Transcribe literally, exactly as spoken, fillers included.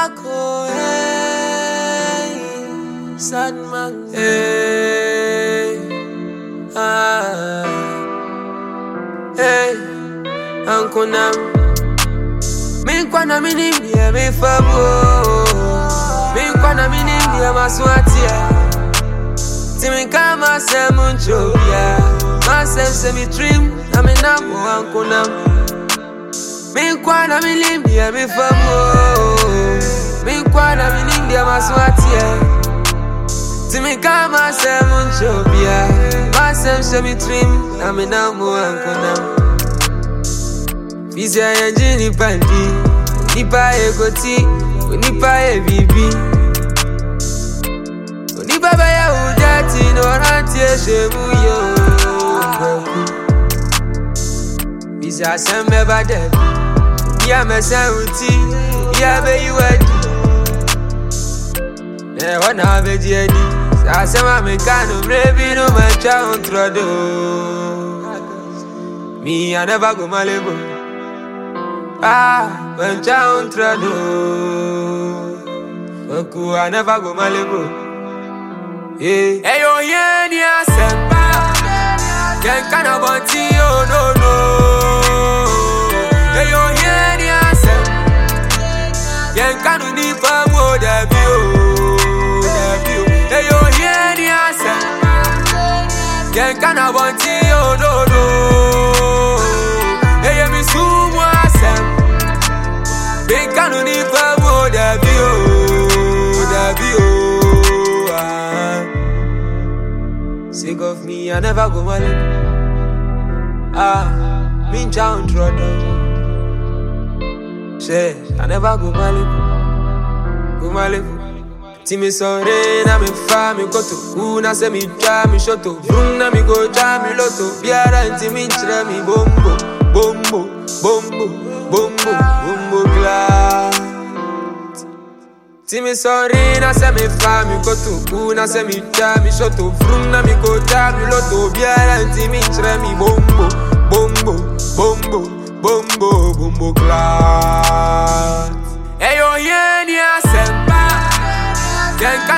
Marco, hey, sad man, hey, ah, hey, Uncle Nam, me kwana mini bia me fabo, me kwana mini bia maswatia, timi kama se munchobia, masem se mi trim, na me namo Uncle Nam. Me kwana milimbia me famo, me kwana minindia maswatia, timi kama se munchobia, masem se mi trim, na me namo Uncle Nam. Fizia yanji ni pandi, nipa e goti, nipa e bibi, nipa baya ujati no ranti e shemu yo. Fizia sembe badebi, ya me santi, ya be you adi. Ne wana be diedi, sa sema me kanu mrebi no mancha ontrodo. Me I never go malebo, ah mancha ontrodo. Oku I never go malebo. Hey, hey yo yeni asemba, ken kana bonti oh no no. Hey yo yeni asem, ken kanu ni famo debi o, debi o. Hey yo yeni asem, ken kana bonti oh no no. Hey yo mi sumo asem, ken kanu ni famo debi o, debi o. Sick of me, I never go mali. Ah, me down trouble. Say, I never go malibu, go malibu. Timi sorry, na me fa me go to una se mi cha mi shoto, bruna mi go cha mi loto. Biara inti mi chre mi bombo, bombo, bombo, bombo, bombo glass. Timi sorry, na se mi fa me go to una se mi cha mi shoto, bruna mi go cha mi loto. Biara inti mi chre mi bombo, bombo, bombo. Bombo, bombo class. Hey yo, yeni asemba, ken